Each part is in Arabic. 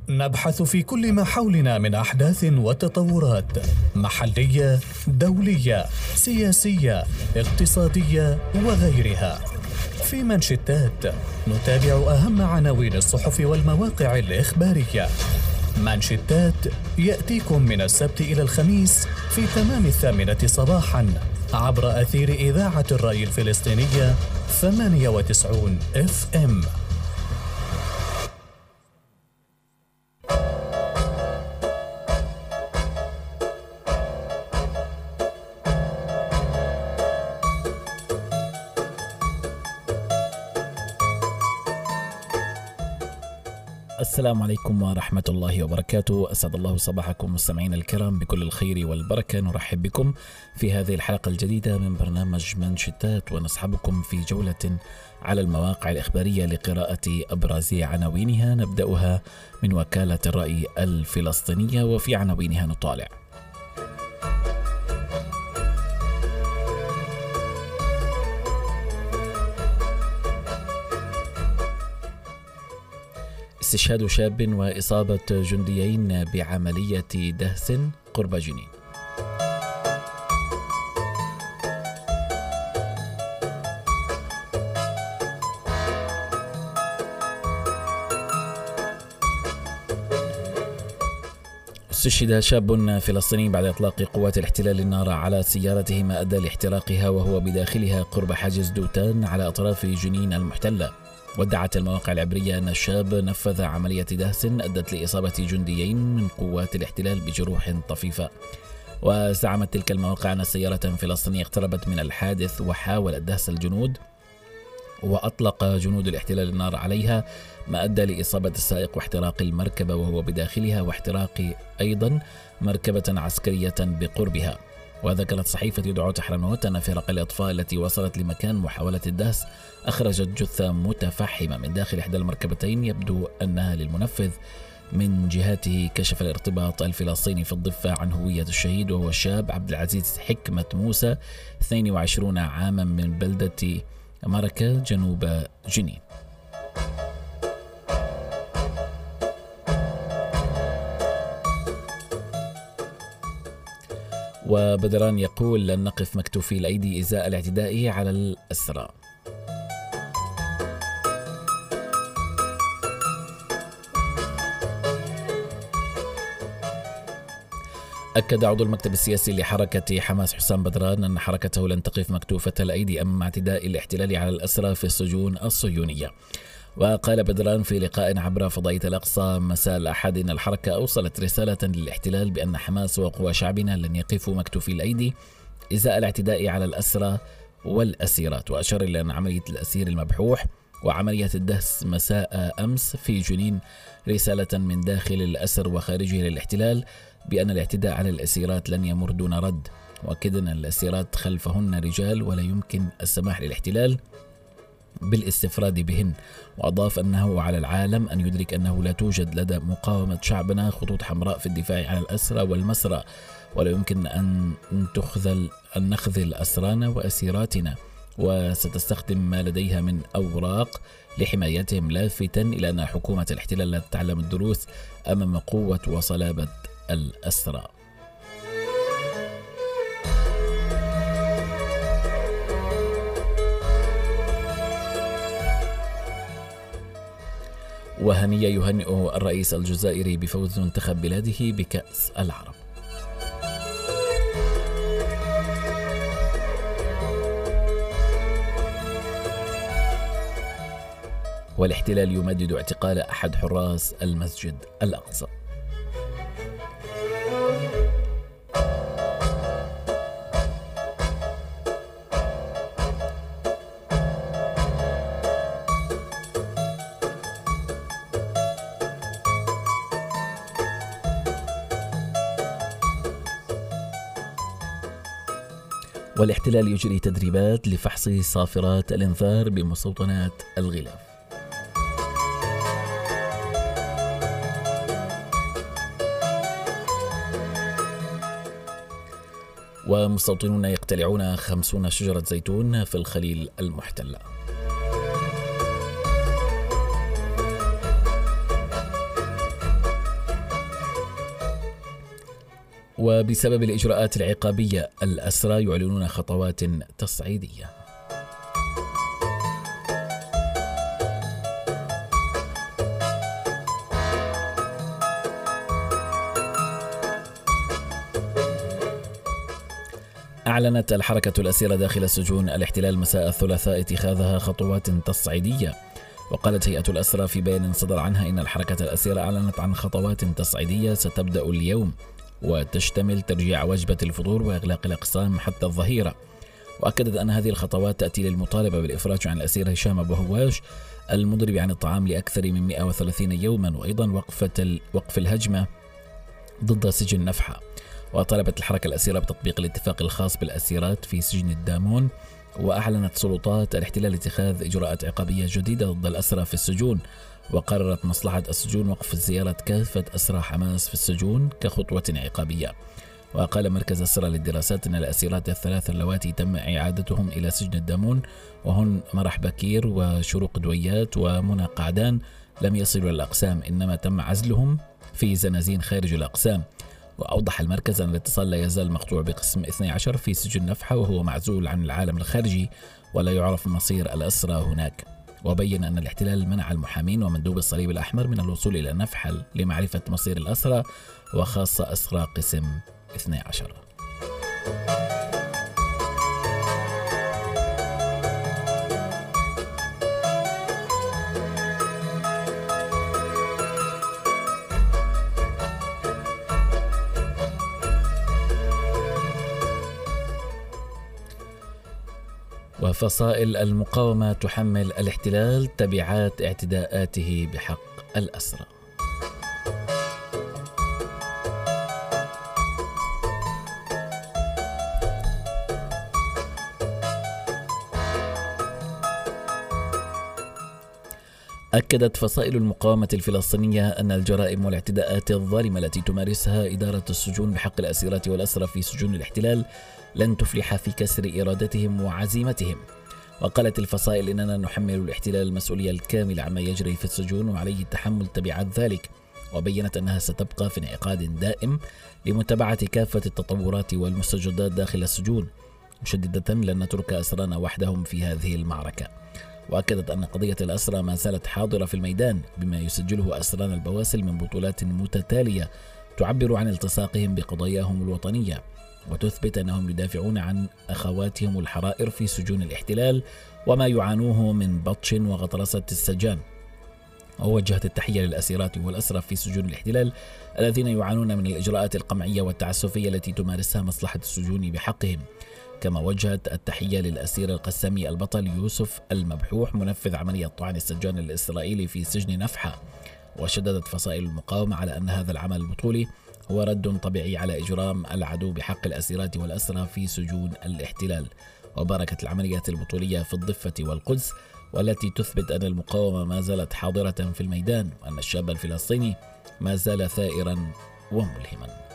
نبحث في كل ما حولنا من أحداث وتطورات محلية، دولية، سياسية، اقتصادية وغيرها. في منشطات نتابع أهم عناوين الصحف والمواقع الإخبارية. منشطات يأتيكم من السبت إلى الخميس في تمام 8 صباحا عبر أثير إذاعة الرأي الفلسطينية 98 FM. السلام عليكم ورحمة الله وبركاته. أسعد الله صباحكم مستمعين الكرام بكل الخير والبركة. نرحب بكم في هذه الحلقة الجديدة من برنامج منشطات، ونصحبكم في جولة على المواقع الإخبارية لقراءة أبرز عناوينها. نبدأها من وكالة الرأي الفلسطينية، وفي عناوينها نطالع: استشهاد شاب وإصابة جنديين بعملية دهس قرب جنين. استشهد شاب فلسطيني بعد إطلاق قوات الاحتلال النار على سيارته، ما أدى لاحتراقها وهو بداخلها قرب حاجز دوتان على أطراف جنين المحتلة. وادعت المواقع العبرية أن الشاب نفذ عملية دهس أدت لإصابة جنديين من قوات الاحتلال بجروح طفيفة. وزعمت تلك المواقع أن سيارة فلسطينية اقتربت من الحادث وحاولت دهس الجنود، وأطلق جنود الاحتلال النار عليها، ما أدى لإصابة السائق واحتراق المركبة وهو بداخلها، واحتراق أيضا مركبة عسكرية بقربها. وذكرت صحيفة يدعو حرنوت أن فرق الإطفاء التي وصلت لمكان محاولة الدهس أخرجت جثة متفحمة من داخل إحدى المركبتين، يبدو أنها للمنفذ. من جهته كشف الارتباط الفلسطيني في الضفة عن هوية الشهيد، وهو الشاب عبد العزيز حكمة موسى 22 عاما من بلدة مركة جنوب جنين. وبدران يقول: لن نقف مكتوفي الأيدي إزاء الاعتداء على الأسرى. أكد عضو المكتب السياسي لحركة حماس حسام بدران أن حركته لن تقف مكتوفة الأيدي أمام اعتداء الاحتلال على الأسرى في السجون الصهيونية. وقال بدران في لقاء عبر فضائية الأقصى مساء الأحد أن الحركة أوصلت رسالة للاحتلال بأن حماس وقوى شعبنا لن يقفوا مكتوفي الأيدي إزاء الاعتداء على الأسرى والأسيرات. وأشار إلى أن عملية الأسير المبحوح وعملية الدهس مساء أمس في جنين رسالة من داخل الأسر وخارجه للاحتلال بأن الاعتداء على الأسيرات لن يمر دون رد، وأكد أن الأسيرات خلفهن رجال ولا يمكن السماح للاحتلال بالاستفراد بهن. وأضاف أنه على العالم أن يدرك أنه لا توجد لدى مقاومة شعبنا خطوط حمراء في الدفاع عن الأسرى والمسرى، ولا يمكن أن نخذل أسرانا وأسيراتنا، وستستخدم ما لديها من أوراق لحمايتهم، لافتا إلى أن حكومة الاحتلال لا تتعلم الدروس أمام قوة وصلابة الأسرى. وهنية يهنئ الرئيس الجزائري بفوز منتخب بلاده بكأس العرب. والاحتلال يمدد اعتقال أحد حراس المسجد الأقصى. والاحتلال يجري تدريبات لفحص صافرات الإنذار بمستوطنات الغلاف. ومستوطنون يقتلعون 50 شجرة زيتون في الخليل المحتلة. وبسبب الإجراءات العقابية الأسرى يعلنون خطوات تصعيدية. أعلنت الحركة الأسيرة داخل سجون الاحتلال مساء الثلاثاء اتخاذها خطوات تصعيدية. وقالت هيئة الأسرى في بيان صدر عنها إن الحركة الأسيرة أعلنت عن خطوات تصعيدية ستبدأ اليوم، وتشتمل ترجيع وجبة الفطور وإغلاق الأقسام حتى الظهيرة. وأكدت أن هذه الخطوات تأتي للمطالبة بالإفراج عن الأسير هشام أبو هواش المضرب عن الطعام لأكثر من 130 يوما، وأيضا وقف الهجمة ضد سجن نفحة. وطالبت الحركة الأسيرة بتطبيق الاتفاق الخاص بالأسيرات في سجن الدامون. وأعلنت سلطات الاحتلال اتخاذ إجراءات عقابية جديدة ضد الأسرى في السجون. وقررت مصلحة السجون وقف زيارة كافة أسرى حماس في السجون كخطوة عقابية. وقال مركز السرى للدراسات أن الأسيرات الثلاث اللواتي تم إعادتهم إلى سجن الدامون، وهن مرح بكير وشروق دويات ومنى قعدان، لم يصلوا الأقسام، إنما تم عزلهم في زنازين خارج الأقسام. وأوضح المركز أن الاتصال لا يزال مقطوع بقسم 12 في سجن نفحة، وهو معزول عن العالم الخارجي ولا يعرف مصير الأسرى هناك. وبين أن الاحتلال منع المحامين ومندوب الصليب الأحمر من الوصول إلى نفحة لمعرفة مصير الأسرى، وخاصة أسرى قسم 12. وفصائل المقاومة تحمل الاحتلال تبعات اعتداءاته بحق الأسرى. أكدت فصائل المقاومة الفلسطينية أن الجرائم والاعتداءات الظالمة التي تمارسها إدارة السجون بحق الأسيرات والأسرى في سجون الاحتلال لن تفلح في كسر إرادتهم وعزيمتهم. وقالت الفصائل إننا نحمل الاحتلال المسؤولية الكاملة عما يجري في السجون وعليه تحمل تبعات ذلك. وبينت أنها ستبقى في انعقاد دائم لمتابعة كافة التطورات والمستجدات داخل السجون، مشددة لن نترك أسرانا وحدهم في هذه المعركة. وأكدت أن قضية الأسرى ما زالت حاضرة في الميدان، بما يسجله أسرانا البواسل من بطولات متتالية تعبر عن التصاقهم بقضاياهم الوطنية، وتثبت أنهم يدافعون عن أخواتهم الحرائر في سجون الاحتلال وما يعانوه من بطش وغطرسة السجان. ووجهت التحية للأسيرات والأسرى في سجون الاحتلال الذين يعانون من الإجراءات القمعية والتعسفية التي تمارسها مصلحة السجون بحقهم. كما وجهت التحية للأسير القسامي البطل يوسف المبحوح منفذ عملية طعن السجان الإسرائيلي في سجن نفحة. وشددت فصائل المقاومة على أن هذا العمل البطولي هو رد طبيعي على إجرام العدو بحق الأسيرات والأسرى في سجون الاحتلال. وباركت العمليات البطولية في الضفة والقدس، والتي تثبت أن المقاومة ما زالت حاضرة في الميدان، وأن الشاب الفلسطيني ما زال ثائرا وملهما.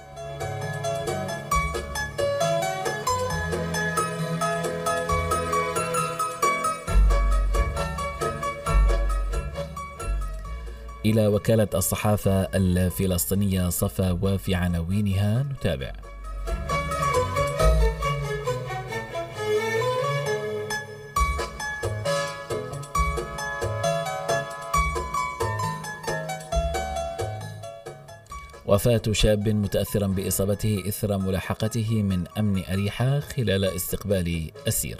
إلى وكالة الصحافة الفلسطينية صفا، وفي عناوينها نتابع: وفاة شاب متأثرا بإصابته إثر ملاحقته من أمن أريحة خلال استقبال أسير.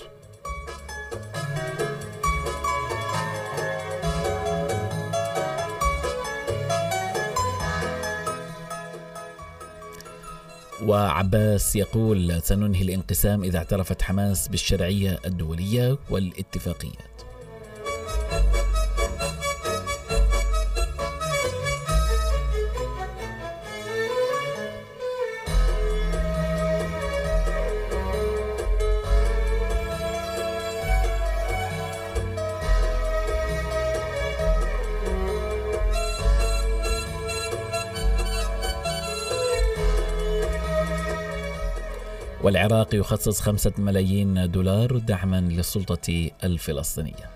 وعباس يقول: سننهي الانقسام إذا اعترفت حماس بالشرعية الدولية والاتفاقيات. والعراق يخصص 5 ملايين دولار دعما للسلطة الفلسطينية.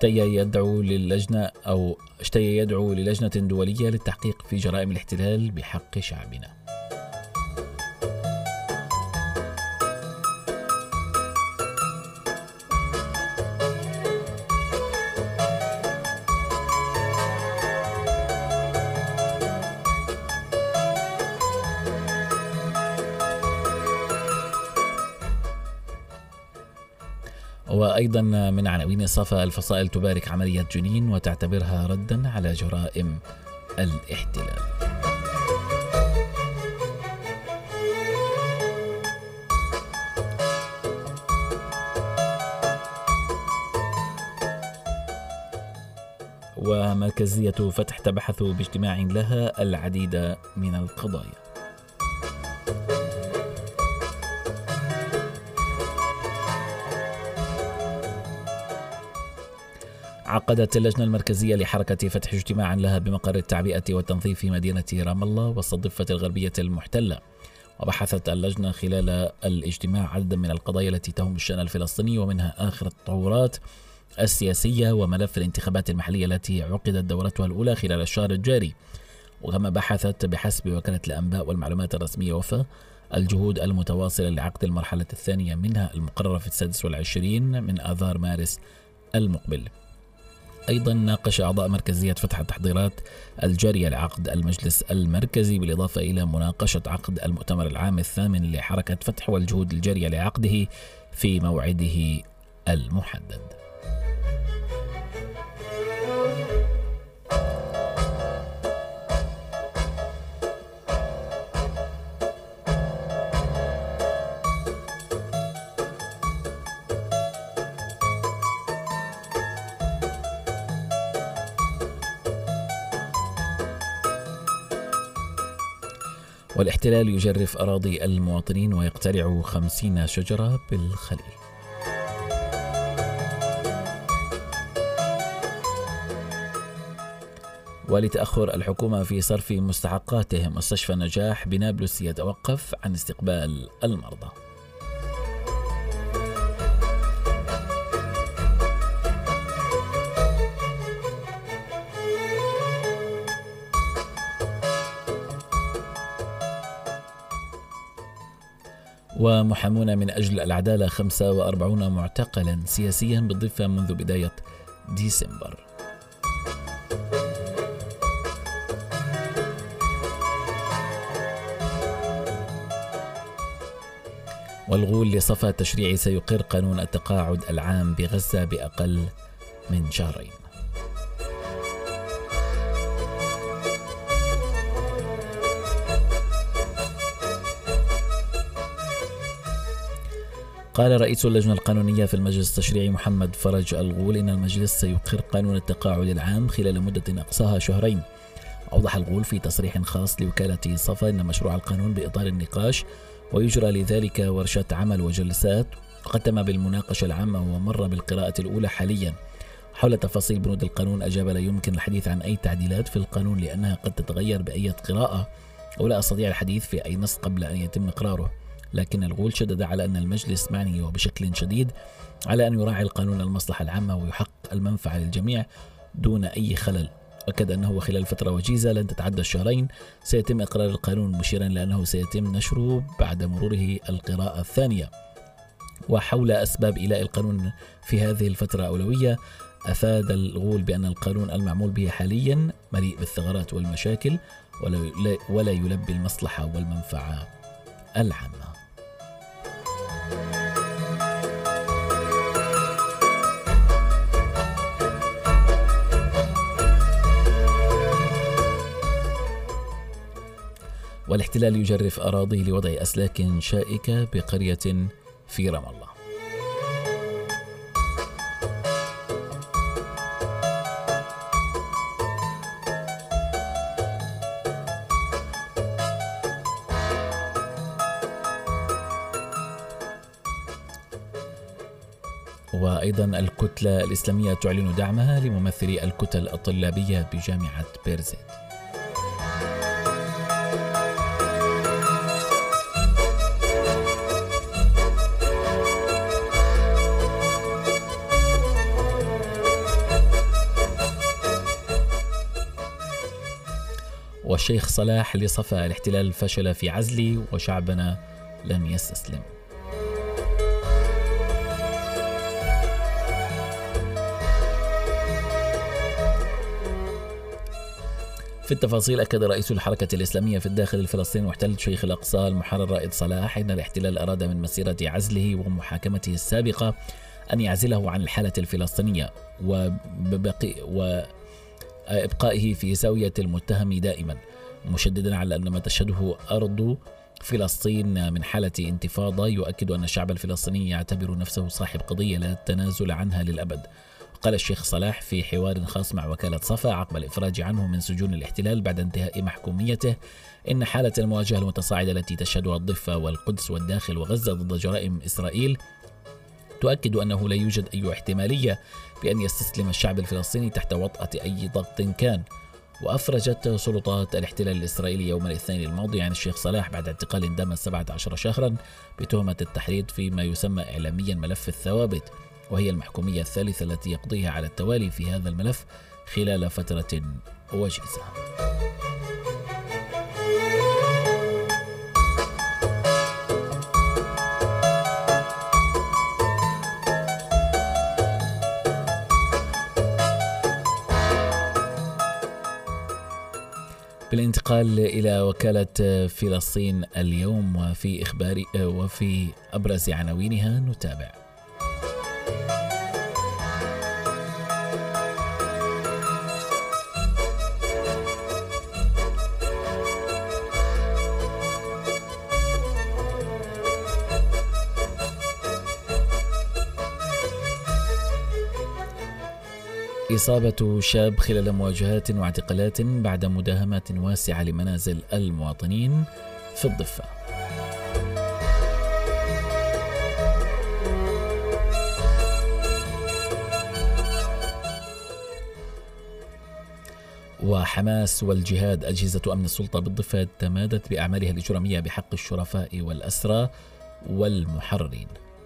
اشتي يدعو للجنة دولية للتحقيق في جرائم الاحتلال بحق شعبنا. وأيضا من عناوين الصفا: الفصائل تبارك عملية جنين وتعتبرها ردا على جرائم الاحتلال. ومركزية فتح تبحث باجتماع لها العديد من القضايا. عقدت اللجنة المركزية لحركة فتح اجتماعا لها بمقر التعبئة والتنظيف في مدينة رام الله وسط الضفة الغربية المحتلة. وبحثت اللجنة خلال الاجتماع عددا من القضايا التي تهم الشأن الفلسطيني، ومنها آخر التطورات السياسية وملف الانتخابات المحلية التي عقدت دورتها الأولى خلال الشهر الجاري. وكما بحثت بحسب وكالة الأنباء والمعلومات الرسمية وفا الجهود المتواصلة لعقد المرحلة الثانية منها المقررة في 26 من آذار مارس المقبل. أيضا ناقش أعضاء مركزية فتح التحضيرات الجارية لعقد المجلس المركزي، بالإضافة إلى مناقشة عقد المؤتمر العام الثامن لحركة فتح والجهود الجارية لعقده في موعده المحدد. والاحتلال يجرف أراضي المواطنين ويقتلع 50 شجرة بالخليل. ولتأخر الحكومة في صرف مستحقاته، مستشفى النجاح بنابلس يتوقف عن استقبال المرضى. ومحامون من أجل العدالة 45 معتقلا سياسيا بالضفة منذ بداية ديسمبر. والغول لصفا التشريعي سيقر قانون التقاعد العام بغزة بأقل من شهرين. قال رئيس اللجنة القانونية في المجلس التشريعي محمد فرج الغول إن المجلس سيقر قانون التقاعد العام خلال مدة أقصاها شهرين. أوضح الغول في تصريح خاص لوكالة صفا أن مشروع القانون بإطار النقاش ويجرى لذلك ورشة عمل وجلسات، وقد تم بالمناقشة العامة ومر بالقراءة الأولى حاليا. حول تفاصيل بنود القانون أجاب: لا يمكن الحديث عن أي تعديلات في القانون لأنها قد تتغير بأي قراءة، ولا أستطيع الحديث في أي نص قبل أن يتم إقراره. لكن الغول شدد على أن المجلس معني وبشكل شديد على أن يراعي القانون المصلحة العامة ويحقق المنفعة للجميع دون أي خلل. أكد أنه خلال فترة وجيزة لن تتعدى الشهرين سيتم إقرار القانون، مشيرا لأنه سيتم نشره بعد مروره القراءة الثانية. وحول أسباب إيلاء القانون في هذه الفترة أولوية، أفاد الغول بأن القانون المعمول به حاليا مليء بالثغرات والمشاكل ولا يلبي المصلحة والمنفعة العامة. والاحتلال يجرف أراضي لوضع أسلاك شائكة بقرية في رام الله. وأيضا الكتلة الإسلامية تعلن دعمها لممثلي الكتل الطلابية بجامعة بيرزيت. والشيخ صلاح لصفا الاحتلال فشل في عزلي وشعبنا لن يستسلم. في التفاصيل، أكد رئيس الحركة الإسلامية في الداخل الفلسطيني محتل شيخ الأقصى المحرر رائد صلاح إن الاحتلال أراد من مسيرة عزله ومحاكمته السابقة أن يعزله عن الحالة الفلسطينية وإبقائه في زاوية المتهم دائما، مشددا على أن ما تشهده أرض فلسطين من حالة انتفاضة يؤكد أن الشعب الفلسطيني يعتبر نفسه صاحب قضية لا التنازل عنها للأبد. قال الشيخ صلاح في حوار خاص مع وكالة صفا عقب الإفراج عنه من سجون الاحتلال بعد انتهاء محكوميته إن حالة المواجهة المتصاعدة التي تشهدها الضفة والقدس والداخل وغزة ضد جرائم إسرائيل تؤكد أنه لا يوجد أي احتمالية بأن يستسلم الشعب الفلسطيني تحت وطأة أي ضغط كان. وأفرجت سلطات الاحتلال الإسرائيلي يوم الاثنين الماضي عن الشيخ صلاح بعد اعتقال دام 17 شهرا بتهمة التحريض فيما يسمى إعلاميا ملف الثوابت، وهي المحكومية الثالثة التي يقضيها على التوالي في هذا الملف خلال فترة وجيزة. بالانتقال إلى وكالة فلسطين اليوم وفي أبرز عناوينها نتابع: إصابة شاب خلال مواجهات واعتقالات بعد مداهمات واسعة لمنازل المواطنين في الضفة. وحماس والجهاد، أجهزة أمن السلطة بالضفة تمادت بأعمالها الإجرامية بحق الشرفاء والأسرى والمحررين.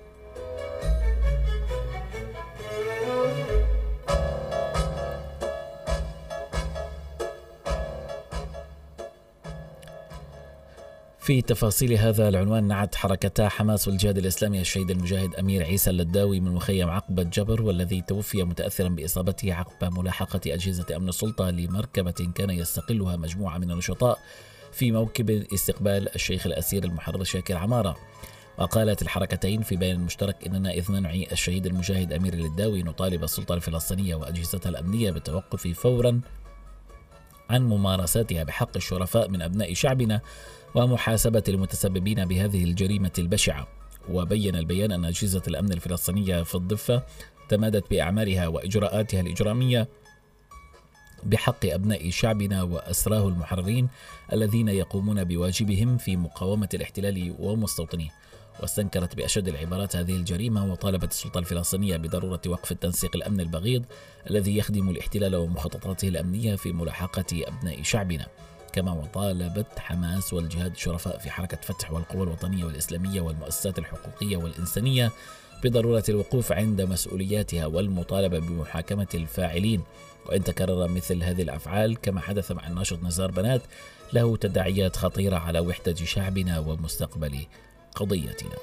في تفاصيل هذا العنوان، نعت حركتا حماس والجهاد الإسلامي الشهيد المجاهد أمير عيسى اللداوي من مخيم عقبة جبر، والذي توفي متأثرا بإصابته عقب ملاحقة أجهزة أمن السلطة لمركبة كان يستقلها مجموعة من النشطاء في موكب استقبال الشيخ الأسير المحرر شاكر عمارة. وقالت الحركتين في بيان مشترك: إننا إذ ننعي الشهيد المجاهد أمير اللداوي نطالب السلطة الفلسطينية وأجهزتها الأمنية بالتوقف فورا عن ممارساتها بحق الشرفاء من أبناء شعبنا ومحاسبة المتسببين بهذه الجريمة البشعة. وبين البيان أن أجهزة الأمن الفلسطينية في الضفة تمادت بأعمالها وإجراءاتها الإجرامية بحق أبناء شعبنا وأسراه المحررين الذين يقومون بواجبهم في مقاومة الاحتلال ومستوطنيه. واستنكرت بأشد العبارات هذه الجريمة، وطالبت السلطة الفلسطينية بضرورة وقف التنسيق الأمن البغيض الذي يخدم الاحتلال ومخططاته الأمنية في ملاحقة أبناء شعبنا. كما وطالبت حماس والجهاد الشرفاء في حركة فتح والقوى الوطنية والإسلامية والمؤسسات الحقوقية والإنسانية بضرورة الوقوف عند مسؤولياتها والمطالبة بمحاكمة الفاعلين. وإن تكرر مثل هذه الأفعال كما حدث مع الناشط نزار بنات له تداعيات خطيرة على وحدة شعبنا ومستقبل قضيتنا.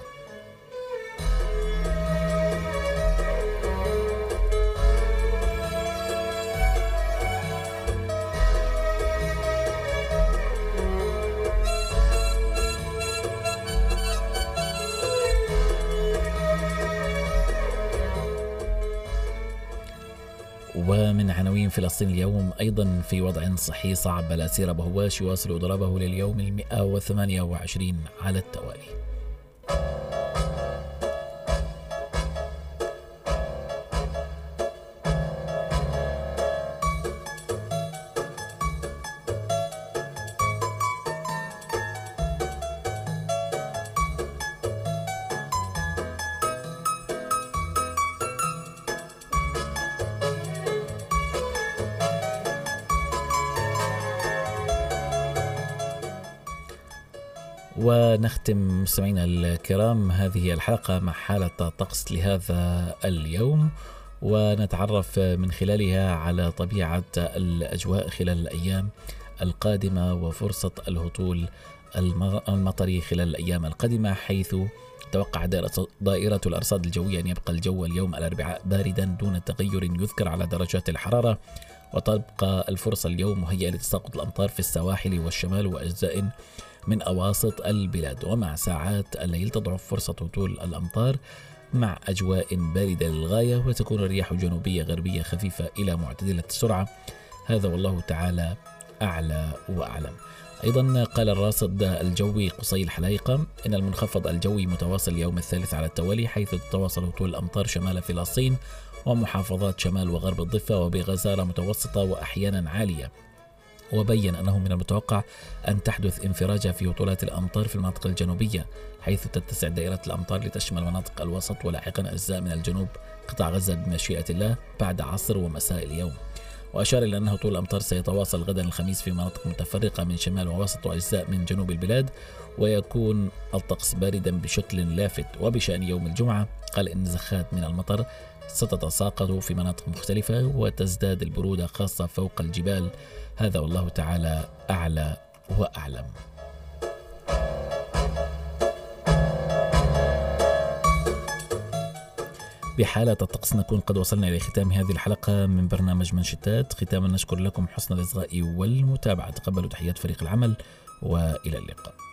ومن عناوين فلسطين اليوم أيضا: في وضع صحي صعب، الأسير أبو هواش يواصل ضربه لليوم 128 على التوالي. ونختم مستمعينا الكرام هذه الحلقة مع حالة طقس لهذا اليوم، ونتعرف من خلالها على طبيعة الأجواء خلال الأيام القادمة وفرصة الهطول المطري خلال الأيام القادمة، حيث توقع دائرة الأرصاد الجوية أن يبقى الجو اليوم الأربعاء باردا دون تغير يذكر على درجات الحرارة، وتبقى الفرصة اليوم مهيئة لتساقط الأمطار في السواحل والشمال وأجزاء من أواسط البلاد. ومع ساعات الليل تضعف فرصة هطول الأمطار مع أجواء باردة للغاية، وتكون الرياح جنوبية غربية خفيفة إلى معتدلة السرعة. هذا والله تعالى أعلى وأعلم. أيضا قال الراصد الجوي قصي الحلايقة إن المنخفض الجوي متواصل اليوم الثالث على التوالي، حيث تتواصل هطول الأمطار شمال فلسطين ومحافظات شمال وغرب الضفة وبغزارة متوسطة وأحيانا عالية. وبين أنه من المتوقع أن تحدث انفراجة في هطولات الأمطار في المناطق الجنوبية، حيث تتسع دائرة الأمطار لتشمل مناطق الوسط ولاحقا أجزاء من الجنوب قطاع غزة بمشيئة الله بعد عصر ومساء اليوم. وأشار إلى أن هطول الأمطار سيتواصل غدا الخميس في مناطق متفرقة من شمال ووسط وأجزاء من جنوب البلاد، ويكون الطقس باردا بشكل لافت. وبشأن يوم الجمعة قال إن زخات من المطر ستتساقط في مناطق مختلفة وتزداد البرودة خاصة فوق الجبال. هذا والله تعالى أعلى وأعلم. بحالة الطقس نكون قد وصلنا إلى ختام هذه الحلقة من برنامج منشطات. ختاما نشكر لكم حسن الإصغاء والمتابعة. تقبلوا تحيات فريق العمل وإلى اللقاء.